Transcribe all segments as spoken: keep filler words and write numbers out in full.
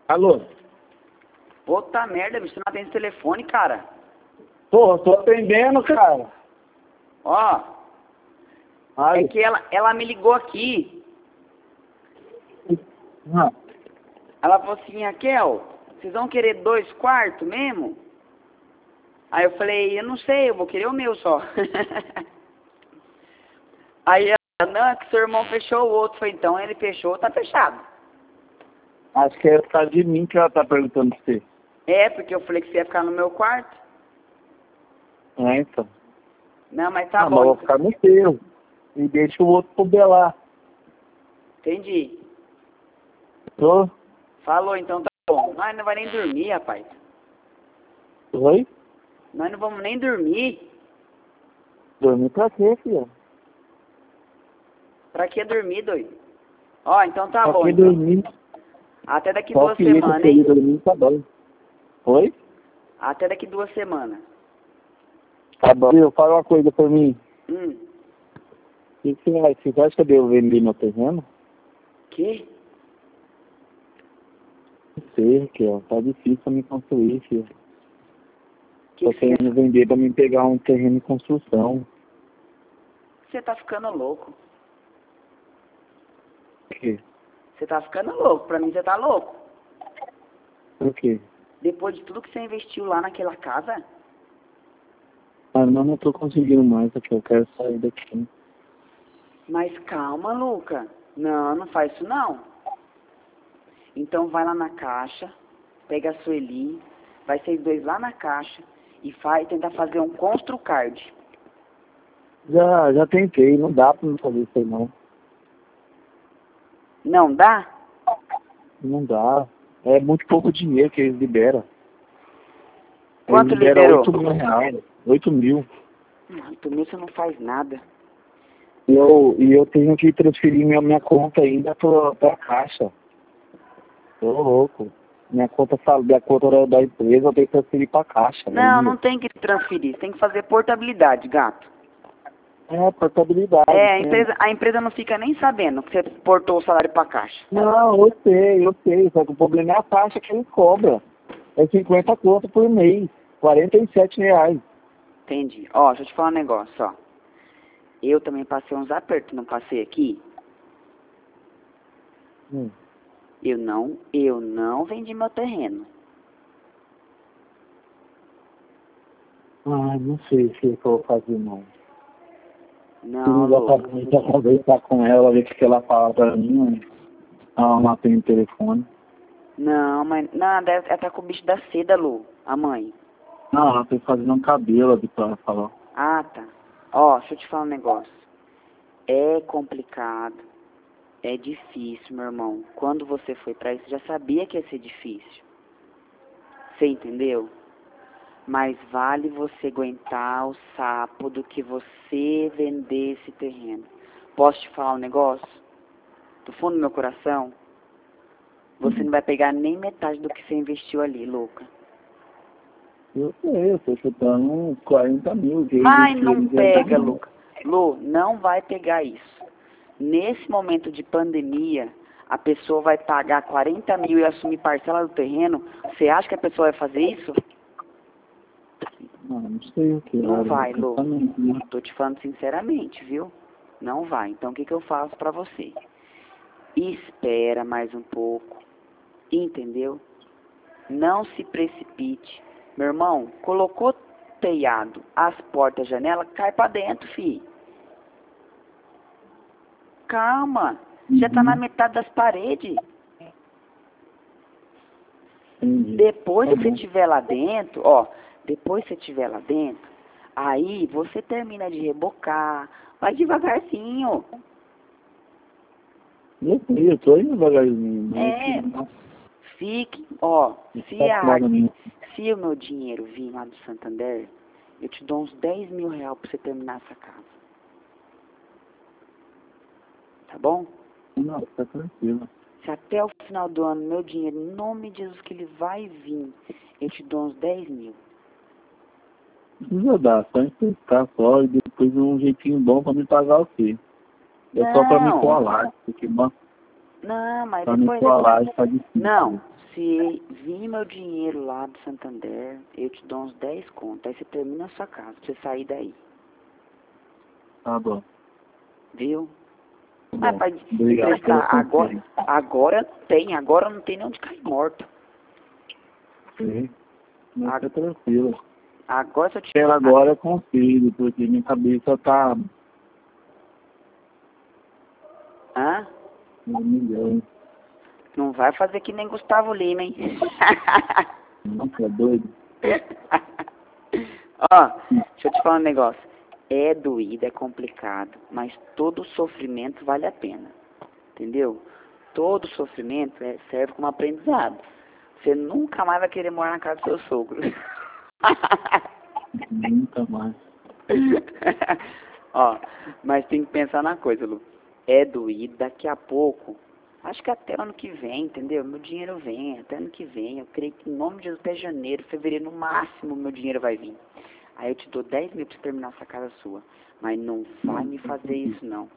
Alô? Puta merda, bicho, você não atende o telefone, cara. Pô, tô atendendo, cara. Ó, Ai. é que ela, ela me ligou aqui. Ah, Ela falou assim, Raquel, vocês vão querer dois quartos mesmo? Aí eu falei, eu não sei, eu vou querer o meu só. Aí ela, não, é que seu irmão fechou o outro. Eu falei, então ele fechou, tá fechado. acho que é por causa de mim que ela tá perguntando pra você. É, porque eu falei que você ia ficar no meu quarto. É, então. Não, mas tá ah, bom. mas eu vou Então. ficar no seu. E deixa o outro pro Belar. Entendi. Tô? Falou, então tá bom. Nós não vai nem dormir, rapaz. Oi? Nós não vamos nem dormir. Dormir pra quê, filho? Pra que dormir, doido? Ó, então tá Pra bom, que então. dormir? Até daqui Só duas que ele semanas, queria hein? dormir, tá bom. Oi? Até daqui duas semanas. Tá bom. Eu falo uma coisa pra mim. Hum. O que você vai? Você acha que eu devo vender meu terreno? Que? Não sei, que ó, tá difícil pra me construir, filho. Que Tô que você querendo vender pra me pegar um terreno em construção. Você tá ficando louco. Por quê? Você tá ficando louco. Pra mim você tá louco. Por quê? Depois de tudo que você investiu lá naquela casa. Ah, não, não tô conseguindo mais, aqui. Eu quero sair daqui. Mas calma, Luca. Não, não faz isso não. Então vai lá na caixa, pega a Sueli, vai vocês dois lá na caixa e vai tentar fazer um ConstruCard. Já, já tentei, não dá pra não fazer isso aí, não. Não dá? Não dá. É muito pouco dinheiro que eles liberam. Quanto Eles liberam liberou? oito mil reais. oito mil. Não, por mim você não faz nada. E eu, e eu tenho que transferir minha, minha conta ainda pra, pra caixa. Tô louco. Minha conta, sabe, minha conta da, da empresa eu tenho que transferir pra caixa. Não, Ainda. não tem que transferir, tem que fazer portabilidade, gato. É, portabilidade. É, a sim. empresa, a empresa não fica nem sabendo que você portou o salário pra caixa. Não, eu sei, eu sei. Só que o problema é a taxa que eles cobram. É cinquenta conto por mês. quarenta e sete reais. Entendi. Ó, deixa eu te falar um negócio, ó. Eu também passei uns apertos, não passei aqui? Hum. Eu não, eu não vendi meu terreno. Ah, não sei se eu vou fazer, não. Não, Eu já Luca. acabei de conversar com ela, ver o que ela fala pra mim. Ela não atende o telefone. Não, mas não, deve, ela tá com o bicho da seda, Lu, a mãe. Não, ela tá fazendo um cabelo ali pra ela falar. Ah, tá. Ó, deixa eu te falar um negócio. É complicado. É difícil, meu irmão. Quando você foi pra isso, já sabia que ia ser difícil. Você entendeu? Mas vale você aguentar o sapo do que você vender esse terreno. Posso te falar um negócio? Do fundo do meu coração, você não vai pegar nem metade do que você investiu ali, louca. Eu sei, eu tô chutando uns quarenta mil. Que Mas investiu não em pega, venda. Luca. Lu, não vai pegar isso. Nesse momento de pandemia, a pessoa vai pagar quarenta mil e assumir parcela do terreno. Você acha que a pessoa vai fazer isso? Não, não sei o que. Não Era vai, Lu. pensamento, né? Tô te falando sinceramente, viu? Não vai. Então o que, que eu faço pra você? Espera mais um pouco. Entendeu? Não se precipite. Meu irmão, colocou telhado, as portas, janela, cai pra dentro, fi. Calma. Já tá na Uhum. metade das paredes. Entendi. Depois Tá que você bom. estiver lá dentro, ó, depois que você estiver lá dentro, aí você termina de rebocar, vai devagarzinho. Eu sei, eu tô indo devagarzinho. Mas É, que- fique, ó, se, tá a, fora mesmo. se o meu dinheiro vir lá do Santander, eu te dou uns dez mil reais pra você terminar essa casa. Tá bom? Não, tá tranquilo. Se até o final do ano meu dinheiro, em nome de Jesus, que ele vai vir, eu te dou uns dez mil. Não precisa dar, só emprestar só e depois um jeitinho bom pra me pagar o quê? É só pra me Não, colar, porque mano, não, mas pra me depois... colar tá difícil. Não, Se vir meu dinheiro lá do Santander, eu te dou uns dez contos. Aí você termina a sua casa, pra você sair daí. Tá bom. Viu? Tá Mas bom. pra Obrigado emprestar pelo agora, conselho. agora não tem. Agora não tem nem onde cair morto. Sim. Mas A- tá tranquilo. Agora se eu te... Quero agora conselho, porque minha cabeça tá Hã? um milhão. Não vai fazer que nem Gustavo Lima, hein? Nossa, é doido. Ó, deixa eu te falar um negócio. É doído, é complicado, mas todo sofrimento vale a pena. Entendeu? Todo sofrimento é, serve como aprendizado. Você nunca mais vai querer morar na casa do seu sogro. Nunca mais. Ó, mas tem que pensar na coisa, Lu. É doído, daqui a pouco, acho que até ano que vem, entendeu? Meu dinheiro vem, até ano que vem. Eu creio que em nome de Jesus, até janeiro, fevereiro, no máximo, meu dinheiro vai vir. Aí eu te dou dez mil pra você terminar essa casa sua. Mas não vai me fazer isso, não.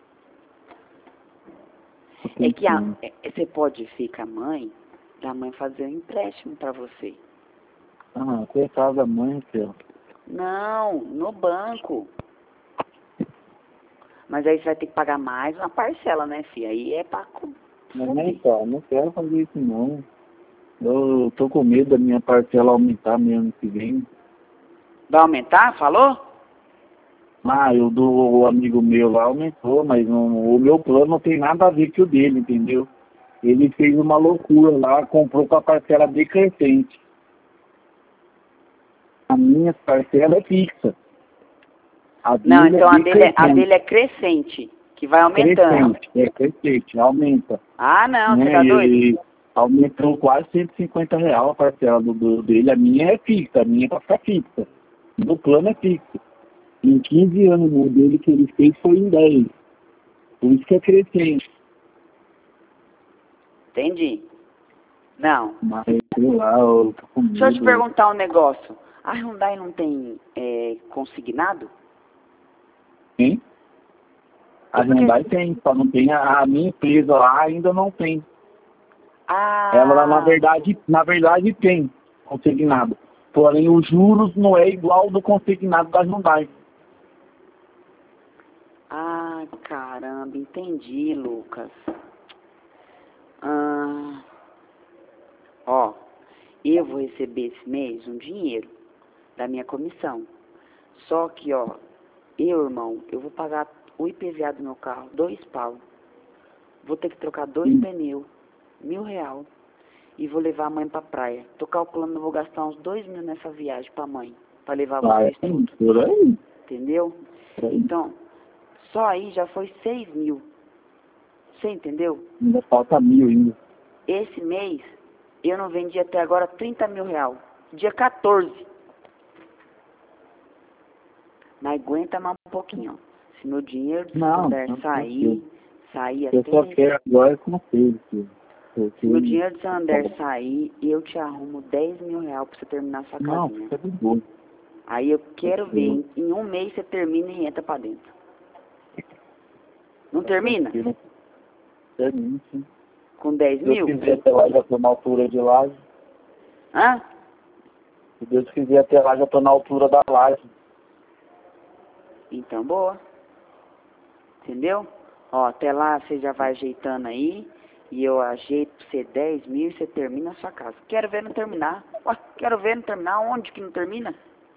É que a, é, você pode ficar mãe, da mãe fazer um empréstimo pra você. Ah, coitada da mãe, filho. Não, no banco. Mas aí você vai ter que pagar mais uma parcela, né, filha? Aí é pra... Mas nem só, não quero fazer isso não. Eu tô com medo da minha parcela aumentar mesmo ano que vem. Vai aumentar? Falou? Ah, eu do amigo meu lá aumentou, mas não, o meu plano não tem nada a ver com o dele, entendeu? Ele fez uma loucura lá, comprou com a parcela decrescente. A minha parcela é fixa. A Não, dele então é a dele, é- a decrescente. dele é crescente, que vai aumentando. Crescente, é crescente, aumenta. Ah, não, você Né? tá doido? E aumentou quase cento e cinquenta reais a parcela do, do, dele. A minha é fixa, a minha é pra ficar fixa. Do plano é fixo. Em quinze anos o dele que ele fez foi em dez. Por isso que é crescente. Entendi. Não. Mas, sei lá, eu tô com Deixa eu te medo. perguntar um negócio. A Hyundai não tem é, consignado? Hein? A Porque- Hyundai tem, só não tem. A, a minha empresa lá ainda não tem. Ah, Ela, na verdade, na verdade tem consignado. Porém, os juros não é igual do consignado da Hyundai. ah, caramba, entendi, Lucas. Ah, ó, eu vou receber esse mês um dinheiro da minha comissão. Só que, ó, eu, irmão, eu vou pagar o I P V A do meu carro, dois pau. Vou ter que trocar dois Sim. pneus, mil real. E vou levar a mãe pra praia. Tô calculando que eu vou gastar uns dois mil nessa viagem pra mãe. Pra levar Vai, vocês tudo. por aí. Entendeu? Por aí. Então, só aí já foi seis mil. Você entendeu? Ainda falta mil ainda. Esse mês, eu não vendi até agora trinta mil real. Dia quatorze. Mas aguenta mais um pouquinho, ó. Se meu dinheiro do Não, Santander não, sair, sair eu só até... quero agora conselho, filho. Porque... Se meu dinheiro do Santander sair, eu te arrumo dez mil real pra você terminar sua Não, casinha. fica de boa. Aí eu quero Tá ver, bom. em, em um mês você termina e entra pra dentro. Não termina? Termina, sim. Com dez Se Deus mil? quiser até lá, já tô na altura de laje. Hã? Se Deus quiser até lá, já tô na altura da laje. Então, boa. Entendeu? Ó, até lá você já vai ajeitando aí. E eu ajeito pra você dez mil e você termina a sua casa. Quero ver não terminar. Ué, quero ver não terminar. Onde que não termina?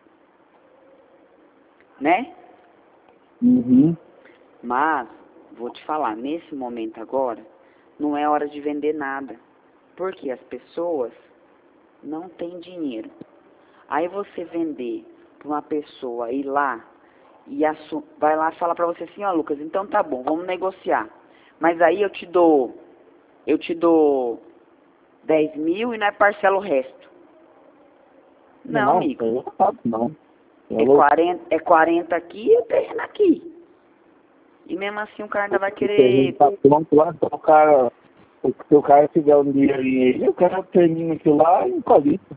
Né? Uhum. Mas, vou te falar, nesse momento agora, não é hora de vender nada. Porque as pessoas não têm dinheiro. Aí você vender para uma pessoa ir lá e assu- vai lá e fala para você assim, ó Lucas, então tá bom, vamos negociar. Mas aí eu te dou, eu te dou dez mil e não é parcela o resto. Não, Não, amigo. eu não faço, não. É Eu quarenta, é quarenta aqui e o terreno aqui. E mesmo assim o cara ainda vai O terreno querer... tá pronto lá, então o cara, se o cara tiver um dinheiro em ele, o cara termina aquilo lá e colita.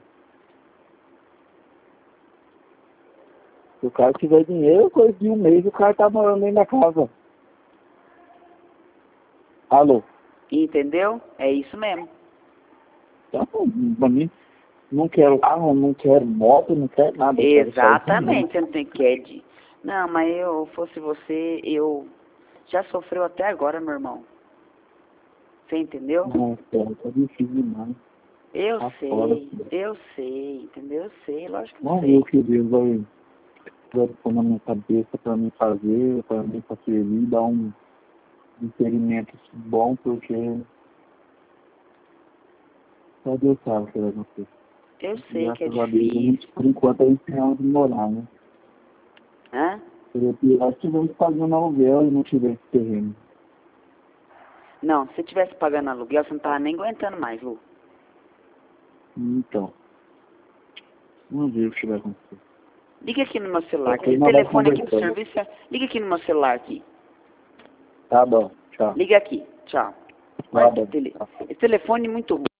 Se o cara tiver dinheiro, coisa de um mês, o cara tá morando dentro da casa. Alô? Entendeu? É isso mesmo. Então, pra mim, não quero carro, não quero moto, não quero nada. eu quero só Exatamente, você não tem que é de... Não, mas eu fosse você, eu já sofreu até agora, meu irmão. Você entendeu? Não, cara, tá difícil demais. Eu Tá sei, fora, filho. eu sei, entendeu? Eu sei, lógico que eu Vamos ver sei. o que Deus vai, vai pôr na minha cabeça pra mim fazer, pra mim pra servir, dar um experimento bom, porque só Deus sabe o que vai acontecer. Eu sei que é Graças a Deus, a gente, difícil. por enquanto, a gente tem onde morar, né? Hã? Seria pior se tivesse pagando aluguel e não tivesse terreno. Não, se você tivesse pagando aluguel, você não tava nem aguentando mais, Lu. Então, vamos ver o que vai acontecer. Liga aqui no meu celular, que Depois esse nós vamos telefone aqui do conversando. serviço é... Liga aqui no meu celular aqui. Tá bom, tchau. Liga aqui, tchau. Tá Olha bom, esse, tele... tchau. esse telefone é muito ruim.